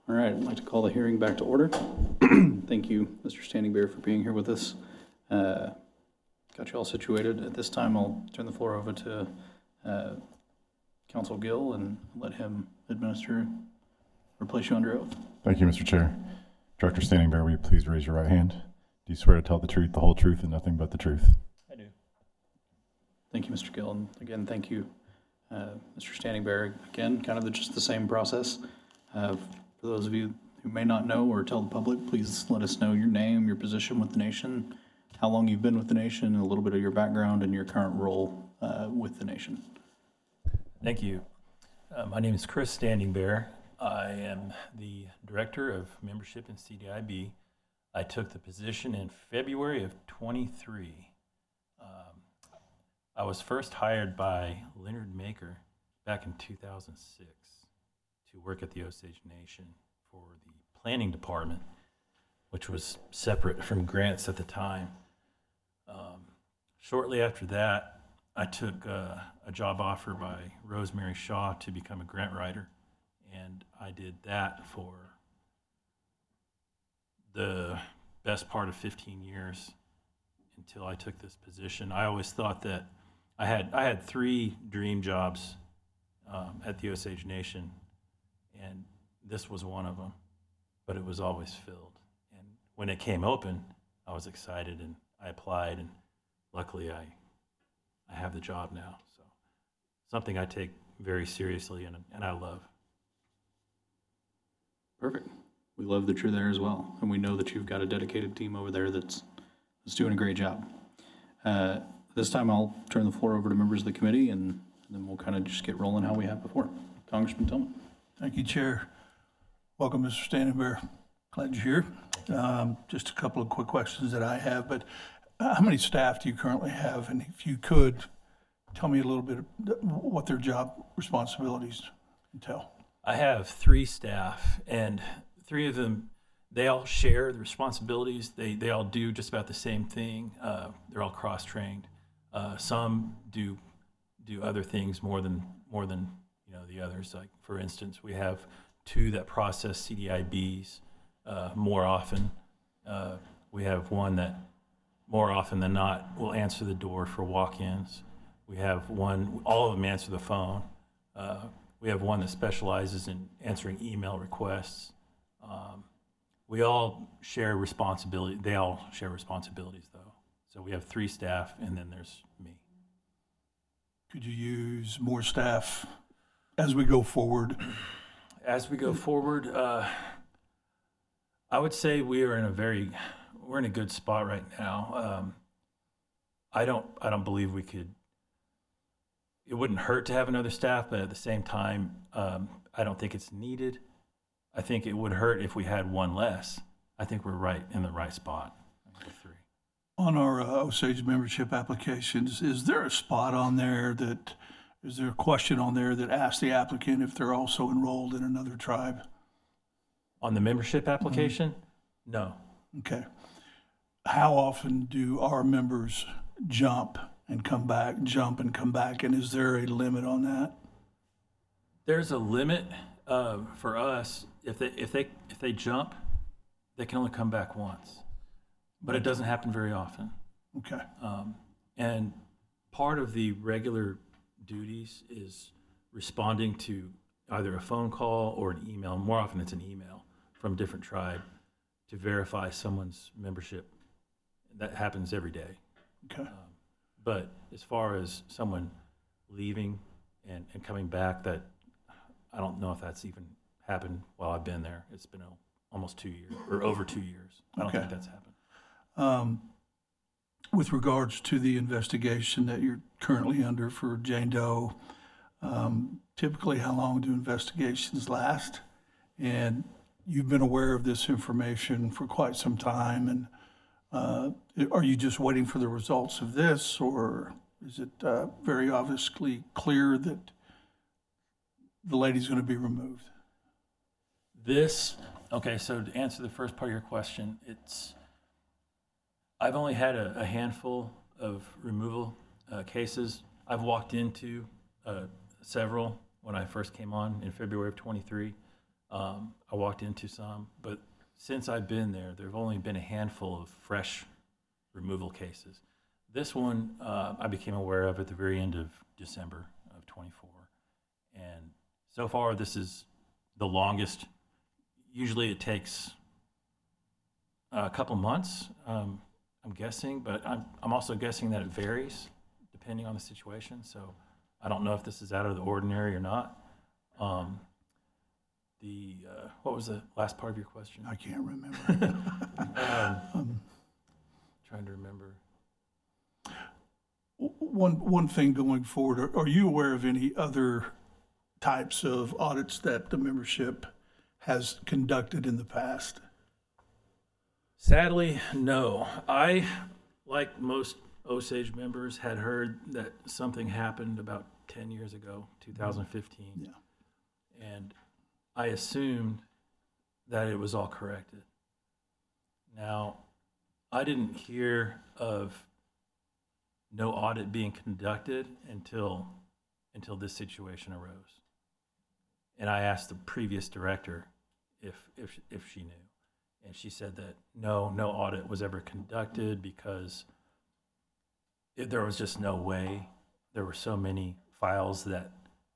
All right, I'd like to call the hearing back to order. Thank you, Mr. Standing Bear, for being here with us. Got you all situated. At this time, I'll turn the floor over to Council Gill and let him administer or place you under oath. Thank you, Mr. Chair. Director Standing Bear, will you please raise your right hand? Do you swear to tell the truth, the whole truth, and nothing but the truth? I do. Thank you, Mr. Gill, and again, thank you, Mr. Standing Bear. Again, kind of just the same process. For those of you who may not know or tell the public, please let us know your name, your position with the nation, how long you've been with the nation, and a little bit of your background and your current role with the nation. Thank you. My name is Chris Standing Bear. I am the Director of Membership in CDIB. I took the position in February of 23. I was first hired by Leonard Maker back in 2006 to work at the Osage Nation for the planning department, which was separate from grants at the time. Shortly after that, I took a job offer by Rosemary Shaw to become a grant writer, and I did that for the best part of 15 years until I took this position. I always thought that I had 3 dream jobs at the Osage Nation, and this was one of them, but it was always filled. And when it came open, I was excited and I applied, and luckily I have the job now. So something I take very seriously and I love. Perfect. We love that you're there as well, and we know that you've got a dedicated team over there that's doing a great job. This time I'll turn the floor over to members of the committee, and then we'll kind of just get rolling how we have before. Congressman Tillman. Thank you, Chair. Welcome, Mr. Standing Bear. Glad you're here. Just a couple of quick questions that I have, but how many staff do you currently have? And if you could, tell me a little bit of what their job responsibilities entail. I have 3 staff, and 3 of them, they all share the responsibilities. They all do just about the same thing. They're all cross-trained. Some do other things more than the others. Like, for instance, we have 2 that process CDIBs more often. We have one that more often than not will answer the door for walk-ins. We have one, all of them answer the phone. We have one that specializes in answering email requests. We all share responsibility. They all share responsibilities, though. So we have 3 staff, and then there's me. Could you use more staff as we go forward? As we go forward, I would say we're in a good spot right now. I don't believe we could. It wouldn't hurt to have another staff, but at the same time, I don't think it's needed. I think it would hurt if we had one less. I think we're right in the right spot with 3. On our Osage membership applications, is there a spot on there is there a question on there that asks the applicant if they're also enrolled in another tribe? On the membership application? No. Okay. How often do our members jump and come back, and is there a limit on that? There's a limit for us. If they jump, they can only come back once, but it doesn't happen very often. Okay. And part of the regular duties is responding to either a phone call or an email. More often it's an email from a different tribe to verify someone's membership. That happens every day. Okay. But as far as someone leaving and coming back, that I don't know if that's even happened while I've been there. It's been almost 2 years, or over 2 years. I don't think that's happened. With regards to the investigation that you're currently under for Jane Doe, typically how long do investigations last? And you've been aware of this information for quite some time, and are you just waiting for the results of this, or is it very obviously clear that the lady's going to be removed? Okay, so to answer the first part of your question, I've only had a handful of removal cases. I've walked into several when I first came on in February of 23. I walked into some, but since I've been there, there have only been a handful of fresh removal cases. This one I became aware of at the very end of December of 24. And so far, this is the longest. Usually it takes a couple months, I'm guessing, but I'm also guessing that it varies depending on the situation. So I don't know if this is out of the ordinary or not. What was the last part of your question? I can't remember. Trying to remember. One thing going forward, are you aware of any other types of audits that the membership has conducted in the past? Sadly, no. I, like most Osage members, had heard that something happened about 10 years ago, 2015. Yeah. And I assumed that it was all corrected. Now, I didn't hear of no audit being conducted until this situation arose. And I asked the previous director if she knew. And she said that no audit was ever conducted because there was just no way. There were so many files that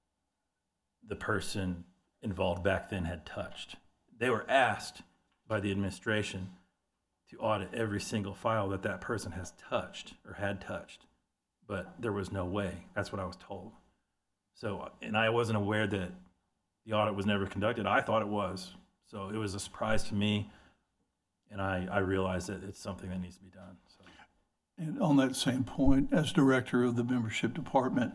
the person involved back then had touched. They were asked by the administration to audit every single file that person has touched or had touched, but there was no way. That's what I was told. So, and I wasn't aware that the audit was never conducted. I thought it was. So it was a surprise to me, and I realized that it's something that needs to be done. So. And on that same point, as director of the membership department,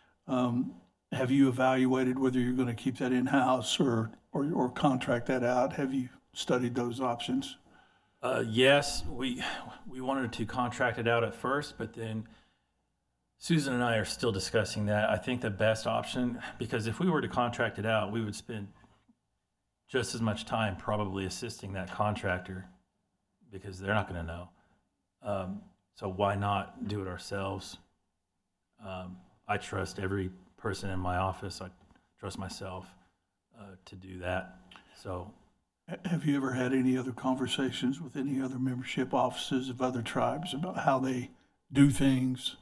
have you evaluated whether you're going to keep that in-house or contract that out? Have you studied those options? Yes, we wanted to contract it out at first, but then Susan and I are still discussing that. I think the best option, because if we were to contract it out, we would spend just as much time probably assisting that contractor because they're not going to know. So why not do it ourselves? I trust every person in my office. I trust myself to do that. So. Have you ever had any other conversations with any other membership offices of other tribes about how they do things?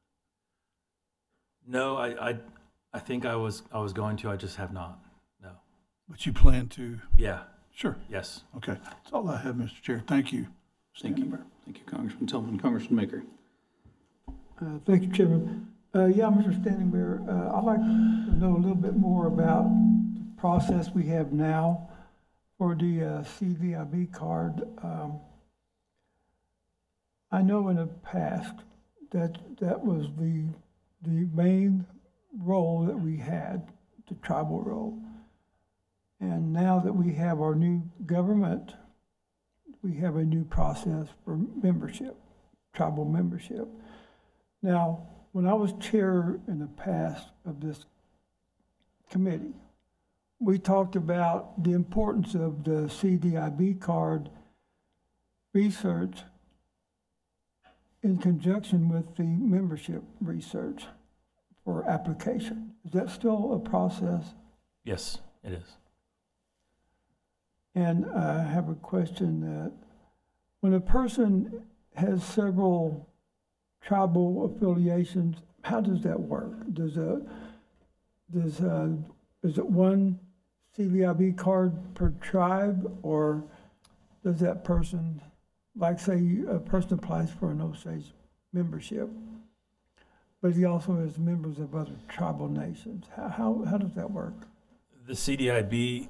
No, I think I was going to. I just have not. No. But you plan to? Yeah. Sure. Yes. Okay. That's all I have, Mr. Chair. Thank you. Thank you. Thank you, Congressman Tillman. Congressman Maker. Thank you, Chairman. Yeah, Mr. Standing Bear, I'd like to know a little bit more about the process we have now for the CVIB card. I know in the past that was the main role that we had, the tribal role. And now that we have our new government, we have a new process for membership, tribal membership. Now, when I was chair in the past of this committee, we talked about the importance of the CDIB card research in conjunction with the membership research for application. Is that still a process? Yes, it is. And I have a question that when a person has several tribal affiliations, how does that work? Is it one CVIB card per tribe, or does that person, like say a person applies for an Osage membership, but he also has members of other tribal nations? How does that work? The CDIB,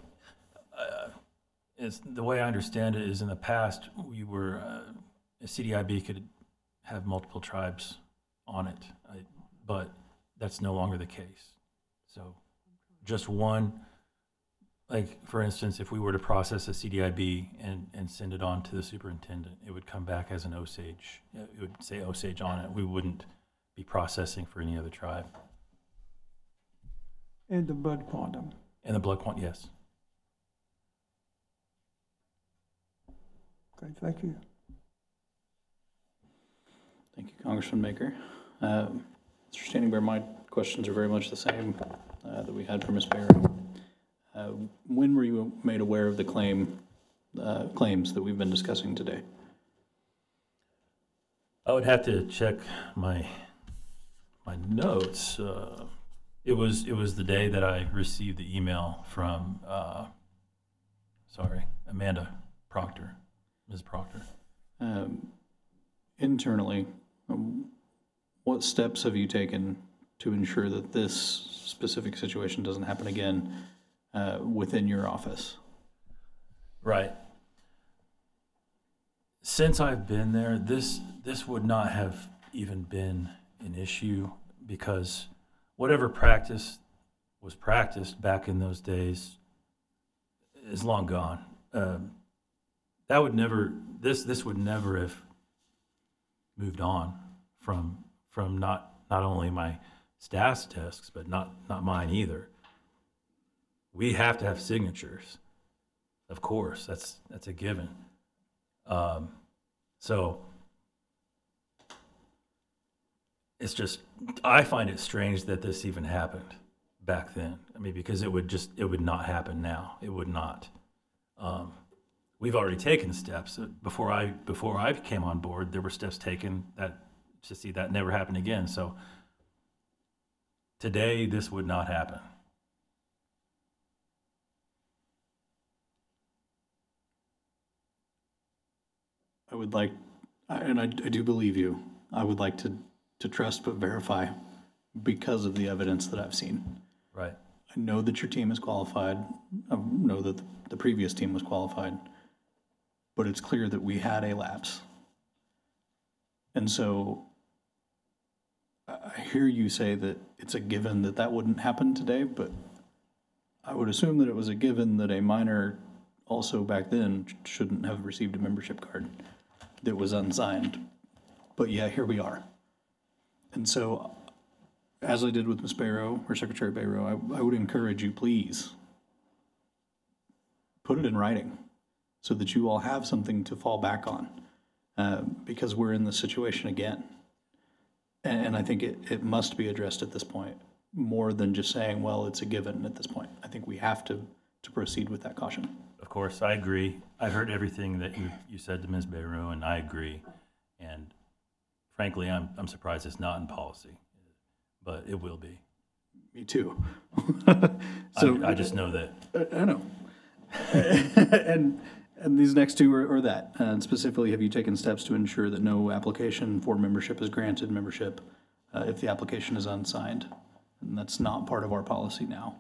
is the way I understand it is in the past we were a CDIB could have multiple tribes on it, but that's no longer the case. So just one, like for instance, if we were to process a CDIB and send it on to the superintendent, it would come back as an Osage. It would say Osage on it. We wouldn't be processing for any other tribe. And the blood quantum. And the blood quantum, yes. Okay, thank you. Thank you, Congressman Maker. Mr. Standing Bear, my questions are very much the same that we had for Ms. Barrow. When were you made aware of the claims that we've been discussing today? I would have to check my notes. It was the day that I received the email from Amanda Proctor, Ms. Proctor. Internally, what steps have you taken to ensure that this specific situation doesn't happen again within your office? Right. Since I've been there, this would not have even been an issue because whatever practice was practiced back in those days is long gone. That would never. This would never have moved on from not only my staff's desks, but not mine either. We have to have signatures, of course. That's a given. So it's just, I find it strange that this even happened back then. I mean, because it would not happen now. It would not. We've already taken steps. Before I came on board, there were steps taken to see that never happen again. So today, this would not happen. I would like, and I do believe you, I would like to trust but verify because of the evidence that I've seen. Right. I know that your team is qualified. I know that the previous team was qualified, but it's clear that we had a lapse. And so I hear you say that it's a given that that wouldn't happen today, but I would assume that it was a given that a minor also back then shouldn't have received a membership card that was unsigned. But yeah, here we are. And so, as I did with Ms. Barrow, or Secretary Barrow, I would encourage you, please, put it in writing so that you all have something to fall back on, because we're in this situation again. And I think it must be addressed at this point, more than just saying, well, it's a given at this point. I think we have to proceed with that caution. Of course, I agree. I heard everything that you said to Ms. Beru, and I agree. And frankly, I'm surprised it's not in policy, but it will be. Me too. I just know that. I know. And these next two are that. And specifically, have you taken steps to ensure that no application for membership is granted membership if the application is unsigned? And that's not part of our policy now.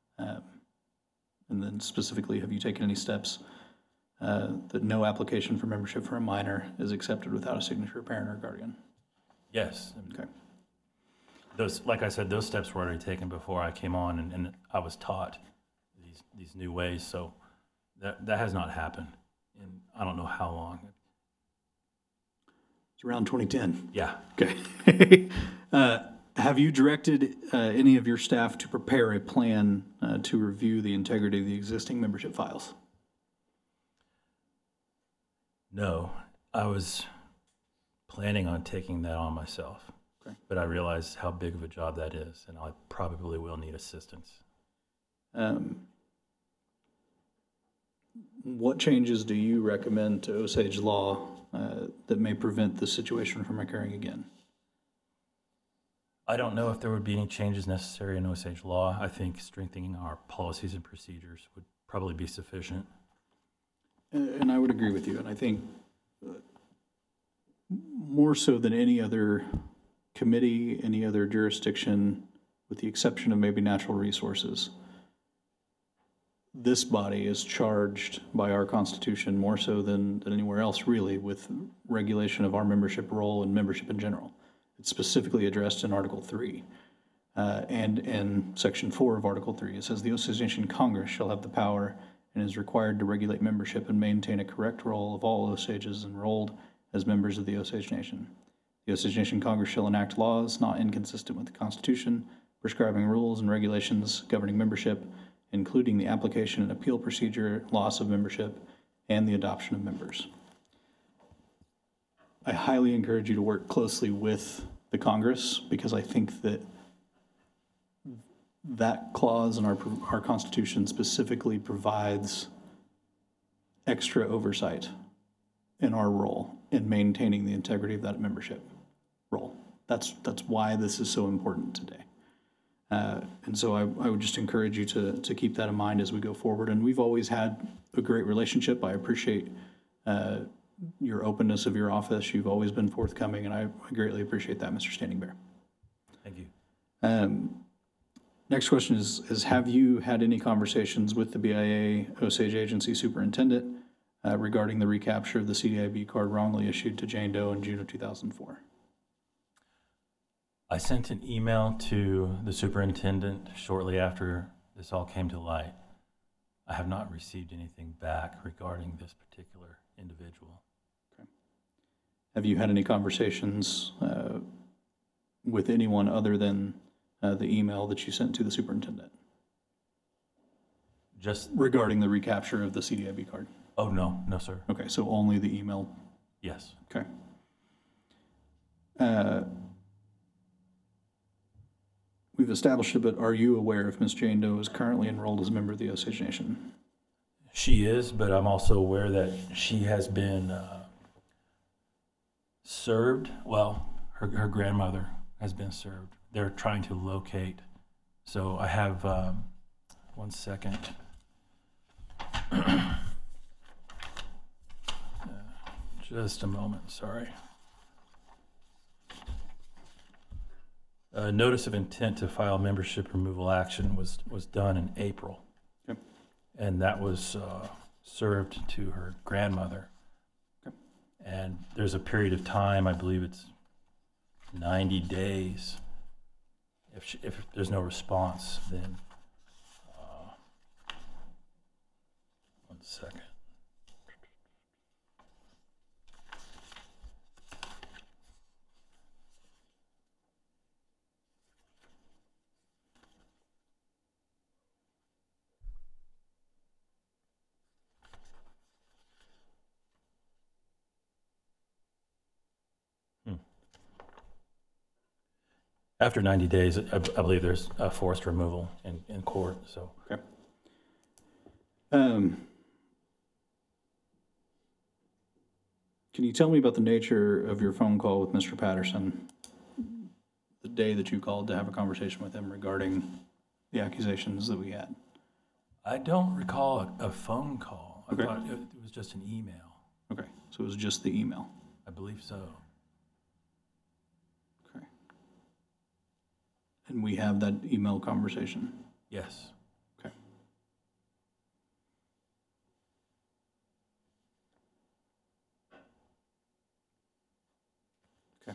And then specifically, have you taken any steps that no application for membership for a minor is accepted without a signature of parent or guardian? Yes. Okay. Those, like I said, those steps were already taken before I came on, and I was taught these new ways. So that has not happened in I don't know how long. It's around 2010. Yeah. Okay. Have you directed any of your staff to prepare a plan to review the integrity of the existing membership files? No, I was planning on taking that on myself. Okay. But I realized how big of a job that is, and I probably will need assistance. What changes do you recommend to Osage law that may prevent this situation from occurring again? I don't know if there would be any changes necessary in Osage law. I think strengthening our policies and procedures would probably be sufficient. And I would agree with you. And I think more so than any other committee, any other jurisdiction, with the exception of maybe natural resources, this body is charged by our Constitution more so than anywhere else really with regulation of our membership role and membership in general. It's specifically addressed in Article 3. And in Section 4 of Article 3, it says the Osage Nation Congress shall have the power and is required to regulate membership and maintain a correct roll of all Osages enrolled as members of the Osage Nation. The Osage Nation Congress shall enact laws not inconsistent with the Constitution, prescribing rules and regulations governing membership, including the application and appeal procedure, loss of membership, and the adoption of members. I highly encourage you to work closely with the Congress because I think that that clause in our Constitution specifically provides extra oversight in our role in maintaining the integrity of that membership role. That's why this is so important today. And so I would just encourage you to keep that in mind as we go forward. And we've always had a great relationship. I appreciate your openness of your office. You've always been forthcoming, and I greatly appreciate that, Mr. Standing Bear. Thank you. Next question is have you had any conversations with the BIA Osage Agency Superintendent regarding the recapture of the CDIB card wrongly issued to Jane Doe in June of 2004? I sent an email to the superintendent shortly after this all came to light. I have not received anything back regarding this particular individual. Have you had any conversations with anyone other than the email that you sent to the superintendent Just, regarding the recapture of the CDIB card? oh, no, no, sir. Okay, so only the email. Yes. Okay. We've established it, but are you aware if Ms. Jane Doe is currently enrolled as a member of the Osage Nation? She is, but I'm also aware that she has been served. Well, her grandmother has been served. They're trying to locate. So I have, 1 second. Just a moment, sorry. A notice of intent to file membership removal action was done in April. Okay. And that was served to her grandmother. Okay. And there's a period of time, I believe it's 90 days. If there's no response, then 1 second. After 90 days, I believe there's a forced removal in court, so. Okay. Can you tell me about the nature of your phone call with Mr. Patterson the day that you called to have a conversation with him regarding the accusations that we had? I don't recall a phone call. I Okay. thought it was just an email. Okay, so it was just the email. I believe so. Okay. And we have that email conversation. Yes. Okay. Okay.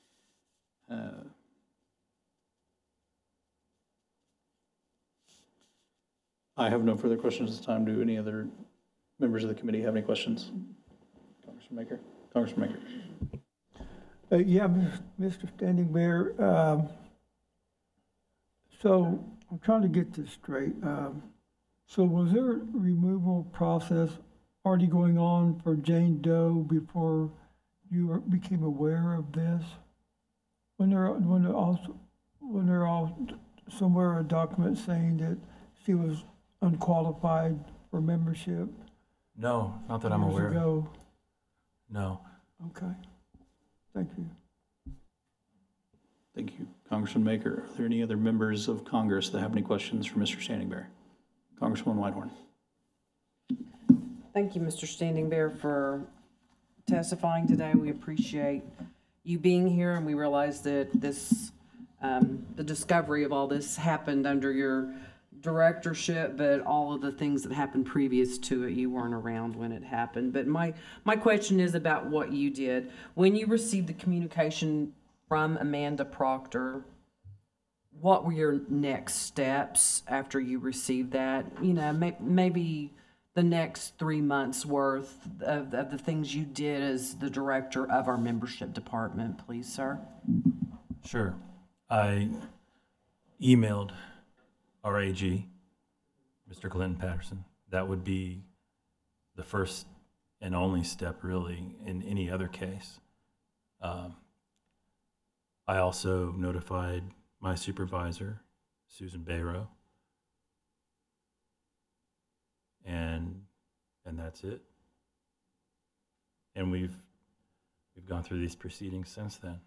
I have no further questions at this time. Do any other members of the committee have any questions? Congressman Maker? Congressman Maker? Yeah, Mr. Standing Bear, so I'm trying to get this straight. So was there a removal process already going on for Jane Doe before you became aware of this? When there all somewhere a document saying that she was unqualified for membership? No, not that I'm years aware of. ago? No. Okay, thank you. Thank you. Congressman Maker, are there any other members of Congress that have any questions for Mr. Standing Bear? Congresswoman Whitehorn. Thank you, Mr. Standing Bear, for testifying today. We appreciate you being here, and we realize that this, the discovery of all this happened under your directorship, but all of the things that happened previous to it, you weren't around when it happened. But my question is about what you did. When you received the communication from Amanda Proctor, what were your next steps after you received that? You know, maybe the next 3 months worth of the things you did as the director of our membership department, please, sir. Sure. I emailed our AG, Mr. Clinton Patterson. That would be the first and only step, really, in any other case. I also notified my supervisor Susan Bayrow. And that's it. And we've gone through these proceedings since then.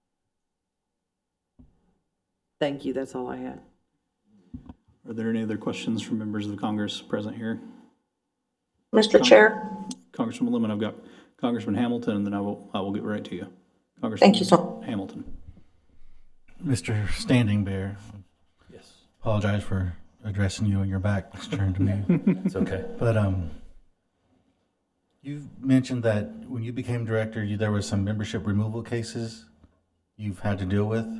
Thank you, that's all I had. Are there any other questions from members of the Congress present here? Mr. Chair, Congresswoman Lemon, I've got Congressman Hamilton, and then I will get right to you. thank you Congressman Hamilton. Mr. Standing Bear, Yes. apologize for addressing you and your back was turned to me. It's okay. But you've mentioned that when you became director, there was some membership removal cases you've had to deal with.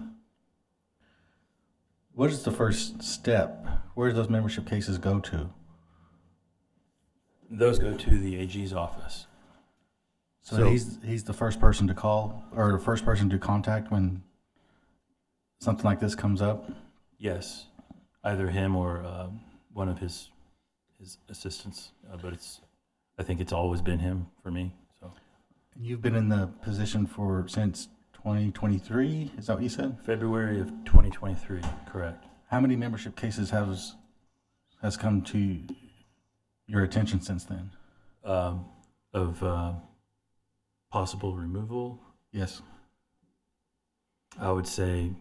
What is the first step? Where do those membership cases go to? Those go to the AG's office. So he's the first person to call or the first person to contact when something like this comes up? Yes, either him or one of his assistants, but I think it's always been him for me. So You've been in the position since 2023, is that what you said? February of 2023, correct. How many membership cases has come to your attention since then? Of possible removal, Yes. I would say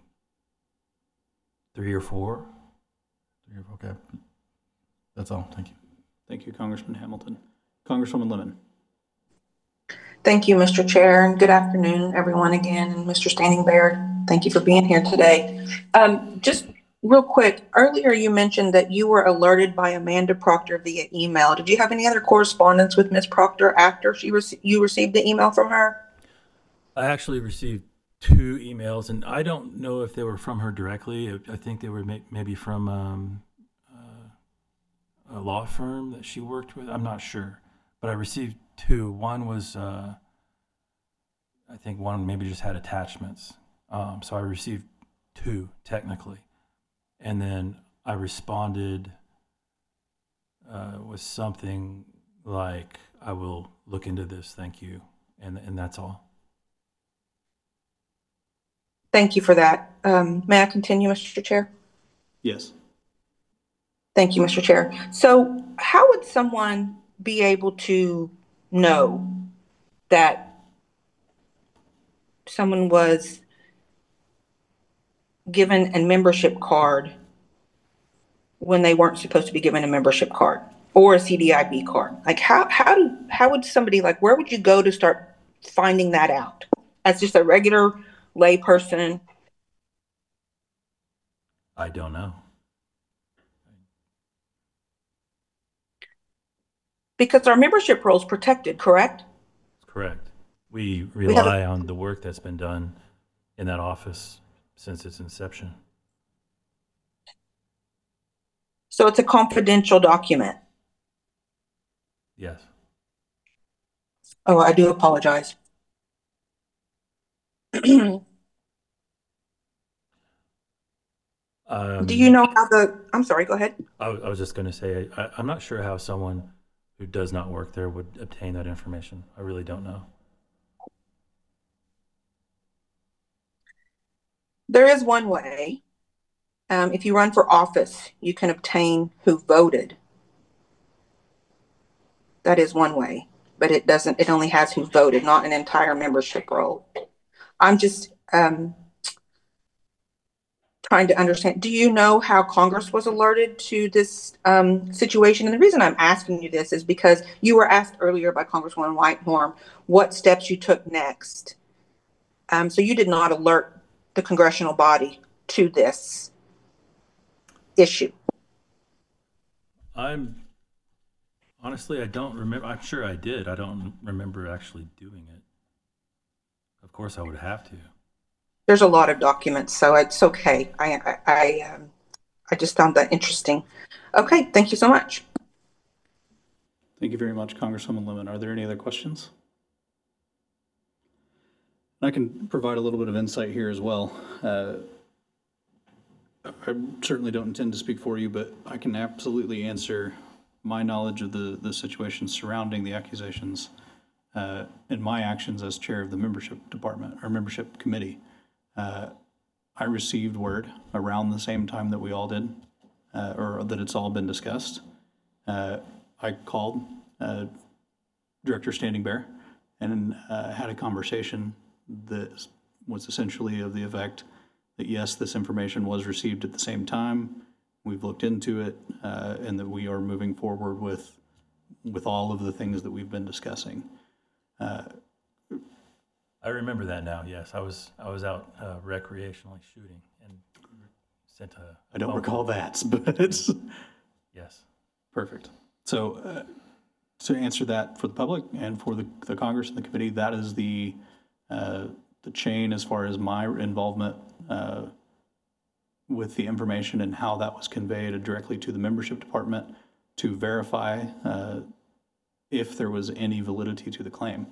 3 or 4. Okay. That's all. Thank you. Thank you, Congressman Hamilton. Congresswoman Lemon. thank you, Mr. Chair, and good afternoon, everyone again, and Mr. Standing Bear, thank you for being here today. Just real quick, earlier you mentioned that you were alerted by Amanda Proctor via email. Did you have any other correspondence with Ms. Proctor after you received the email from her? I actually received 2 emails, and I don't know if they were from her directly. I think they were maybe from a law firm that she worked with. I'm not sure, but I received 2. One was, I think one maybe just had attachments. So I received 2 technically, and then I responded with something like, "I will look into this. Thank you," and that's all. Thank you for that. May I continue, Mr. Chair? Yes. Thank you, Mr. Chair. So how would someone be able to know that someone was given a membership card when they weren't supposed to be given a membership card or a CDIB card? Like how would somebody, like, where would you go to start finding that out as just a regular lay person? I don't know. Because our membership role is protected, correct? Correct. We have rely on the work that's been done in that office since its inception. So it's a confidential document. Yes. Oh, I do apologize. Do you know how I'm sorry, go ahead. I was just going to say, I'm not sure how someone who does not work there would obtain that information. I really don't know. There is one way. If you run for office, you can obtain who voted. That is one way, but it only has who voted, not an entire membership roll. I'm just trying to understand. Do you know how Congress was alerted to this situation? And the reason I'm asking you this is because you were asked earlier by Congresswoman Whitehorn what steps you took next. So you did not alert the congressional body to this issue. Honestly, I don't remember. I'm sure I did. I don't remember actually doing it. Of course, I would have to. There's a lot of documents, so it's okay. I just found that interesting. Okay, thank you so much. Thank you very much, Congresswoman Lemon. Are there any other questions? I can provide a little bit of insight here as well. I certainly don't intend to speak for you, but I can absolutely answer my knowledge of the situation surrounding the accusations and my actions as chair of the membership department or membership committee. I I received word around the same time that we all did, or that it's all been discussed. I called Director Standing Bear and had a conversation that was essentially of the effect that yes, this information was received at the same time. We've looked into it, and that we are moving forward with all of the things that we've been discussing. I remember that now. Yes, I was out recreationally shooting and sent a. I don't phone recall call. that, but it's Yes. perfect. So to answer that for the public and for the Congress and the committee, that is the chain as far as my involvement with the information and how that was conveyed directly to the membership department to verify if there was any validity to the claim.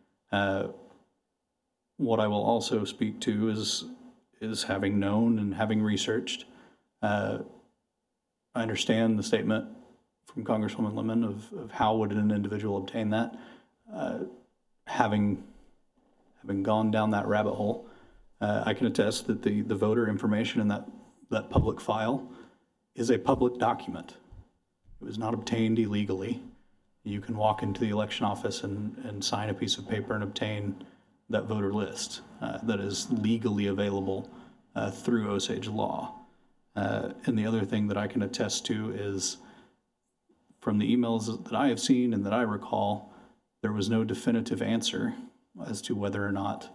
What I will also speak to is having known and having researched. I understand the statement from Congresswoman Lemon of how would an individual obtain that. Having gone down that rabbit hole, I can attest that the voter information in that public file is a public document. It was not obtained illegally. You can walk into the election office and sign a piece of paper and obtain that voter list that is legally available through Osage law. And the other thing that I can attest to is from the emails that I have seen and that I recall, there was no definitive answer as to whether or not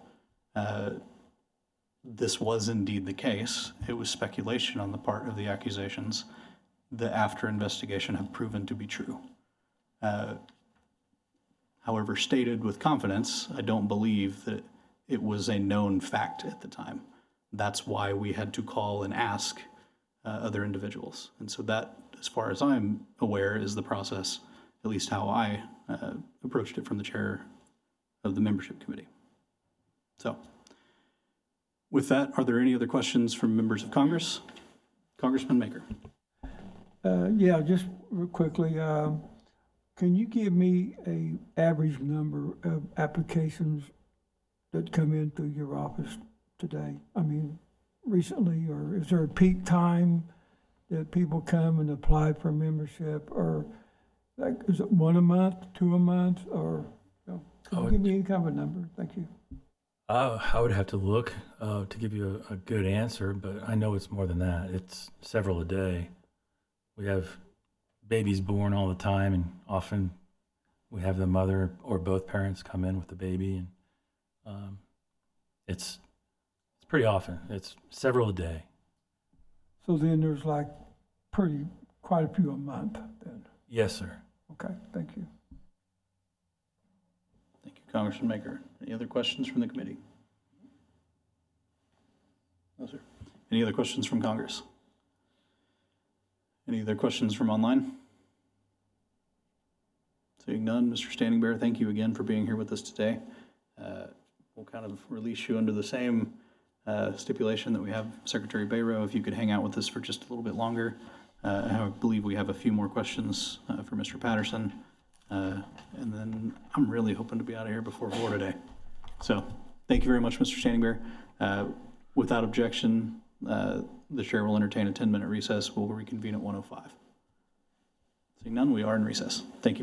this was indeed the case. It was speculation on the part of the accusations that after investigation have proven to be true. However, stated with confidence, I don't believe that it was a known fact at the time. That's why we had to call and ask other individuals. And so that, as far as I'm aware, is the process, at least how I approached it from the chair of the membership committee. So with that, are there any other questions from members of Congress? Congressman Maker. Yeah, just real quickly, can you give me a average number of applications that come in through your office today? I mean, recently, or is there a peak time that people come and apply for membership, or like, is it 1 a month, 2 a month, or, you know, can you give me any kind of a number? Thank you. I would have to look to give you a good answer, but I know it's more than that. It's several a day. We have babies born all the time, and often we have the mother or both parents come in with the baby, and it's pretty often. It's several a day. So then there's like quite a few a month then. Yes, sir. Okay, thank you. Thank you, Congressman Maker. Any other questions from the committee? No, sir. Any other questions from Congress? Any other questions from online? Seeing none, Mr. Standing Bear, thank you again for being here with us today. We'll kind of release you under the same stipulation that we have Secretary Bayrow. If you could hang out with us for just a little bit longer. I believe we have a few more questions for Mr. Patterson. And then I'm really hoping to be out of here before 4 today. So thank you very much, Mr. Standing Bear. Without objection, the chair will entertain a 10-minute recess. We'll reconvene at 1:05. Seeing none, we are in recess. Thank you.